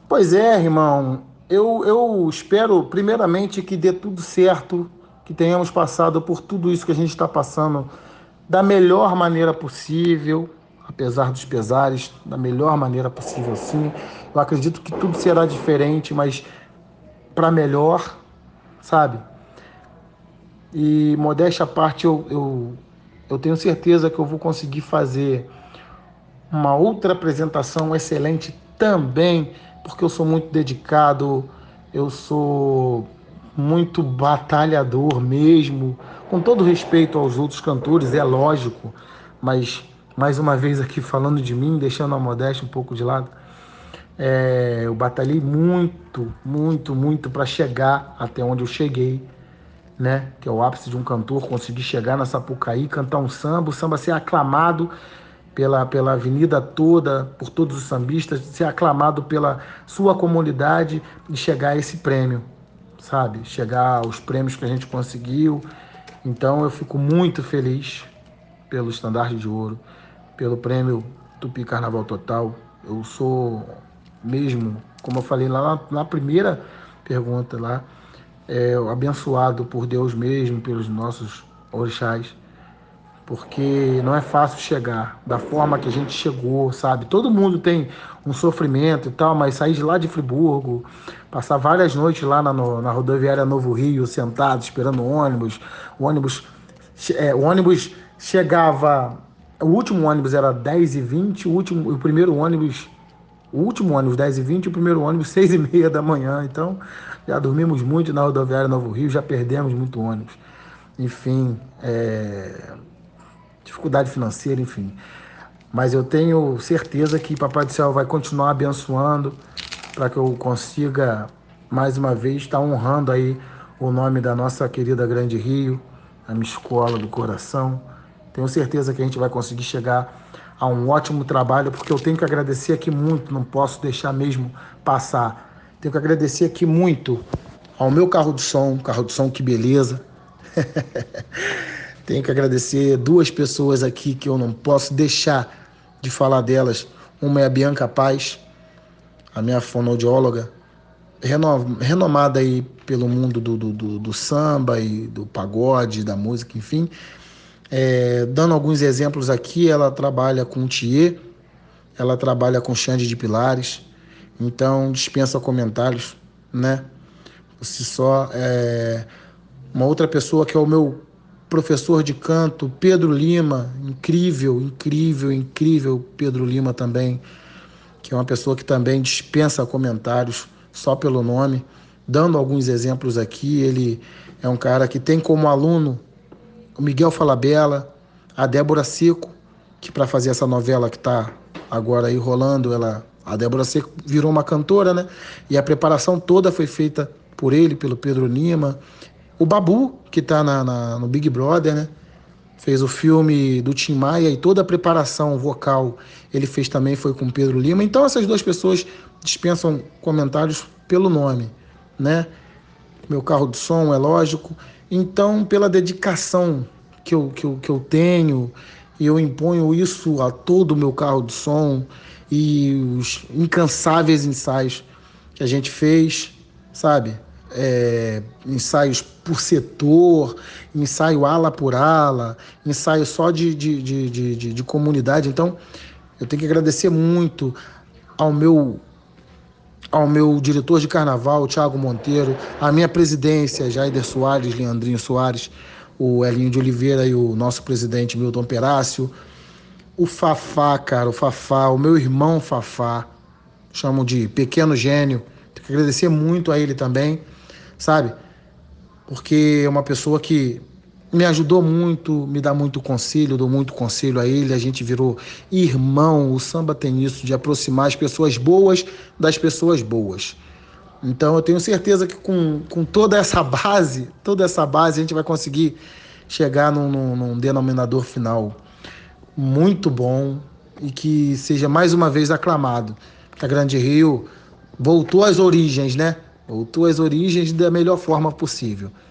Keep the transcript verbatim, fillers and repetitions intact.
Pois é, irmão. Eu, eu espero, primeiramente, que dê tudo certo, que tenhamos passado por tudo isso que a gente está passando da melhor maneira possível, apesar dos pesares, da melhor maneira possível, sim. Eu acredito que tudo será diferente, mas para melhor, sabe? E modéstia à parte, eu, eu, eu tenho certeza que eu vou conseguir fazer uma outra apresentação excelente também, porque eu sou muito dedicado, eu sou muito batalhador mesmo, com todo respeito aos outros cantores, é lógico, mas mais uma vez aqui falando de mim, deixando a modéstia um pouco de lado, é, eu batalhei muito, muito, muito para chegar até onde eu cheguei, né? Que é o ápice de um cantor, conseguir chegar na Sapucaí, cantar um samba, o samba ser aclamado pela, pela avenida toda, por todos os sambistas, ser aclamado pela sua comunidade e chegar a esse prêmio, sabe? Chegar aos prêmios que a gente conseguiu. Então eu fico muito feliz pelo Estandarte de Ouro, pelo prêmio Tupi Carnaval Total. Eu sou mesmo, como eu falei lá na, na primeira pergunta lá, é, abençoado por Deus mesmo, pelos nossos orixás, porque não é fácil chegar da forma que a gente chegou, sabe? Todo mundo tem um sofrimento e tal, mas sair de lá de Friburgo, passar várias noites lá na, no, na rodoviária Novo Rio, sentado, esperando o ônibus, o ônibus, é, o ônibus chegava, o último ônibus era dez e vinte, o, último, o primeiro ônibus, o último ônibus dez e vinte, o primeiro ônibus seis e meia da manhã, então já dormimos muito na rodoviária Novo Rio, já perdemos muito ônibus. Enfim, é, dificuldade financeira, enfim. Mas eu tenho certeza que Papai do Céu vai continuar abençoando para que eu consiga, mais uma vez, estar honrando aí o nome da nossa querida Grande Rio, a minha escola do coração. Tenho certeza que a gente vai conseguir chegar a um ótimo trabalho, porque eu tenho que agradecer aqui muito, não posso deixar mesmo passar. Tenho que agradecer aqui muito ao meu carro de som, carro de som, que beleza. Tenho que agradecer duas pessoas aqui que eu não posso deixar de falar delas. Uma é a Bianca Paz, a minha fonoaudióloga, renomada aí pelo mundo do, do, do, do samba e do pagode, da música, enfim. É, dando alguns exemplos aqui, ela trabalha com Thier, ela trabalha com Xande de Pilares, então dispensa comentários, né? Se só é, uma outra pessoa que é o meu professor de canto, Pedro Lima, incrível, incrível, incrível Pedro Lima também, que é uma pessoa que também dispensa comentários só pelo nome. Dando alguns exemplos aqui, ele é um cara que tem como aluno o Miguel Falabella, a Débora Seco, que para fazer essa novela que está agora aí rolando, ela, a Débora Seco virou uma cantora, né? E a preparação toda foi feita por ele, pelo Pedro Lima. O Babu, que está na, na, no Big Brother, né? Fez o filme do Tim Maia e toda a preparação vocal ele fez também, foi com Pedro Lima. Então essas duas pessoas dispensam comentários pelo nome, né? Meu carro de som, é lógico. Então, pela dedicação que eu, que eu, que eu tenho, e eu imponho isso a todo o meu carro de som e os incansáveis ensaios que a gente fez, sabe? É, ensaios por setor, ensaio ala por ala, ensaio só de, de, de, de, de, de comunidade. Então, eu tenho que agradecer muito ao meu ao meu diretor de carnaval, Thiago Monteiro, à minha presidência, Jaider Soares, Leandrinho Soares, o Elinho de Oliveira e o nosso presidente Milton Perácio, o Fafá, cara, o Fafá, o meu irmão Fafá, chamo de pequeno gênio, tenho que agradecer muito a ele também, sabe? Porque é uma pessoa que me ajudou muito, me dá muito conselho, dou muito conselho a ele, a gente virou irmão. O samba tem isso de aproximar as pessoas boas das pessoas boas. Então eu tenho certeza que com, com toda essa base, toda essa base a gente vai conseguir chegar num, num, num denominador final muito bom e que seja mais uma vez aclamado. Que a Grande Rio voltou às origens, né? Voltou às origens da melhor forma possível.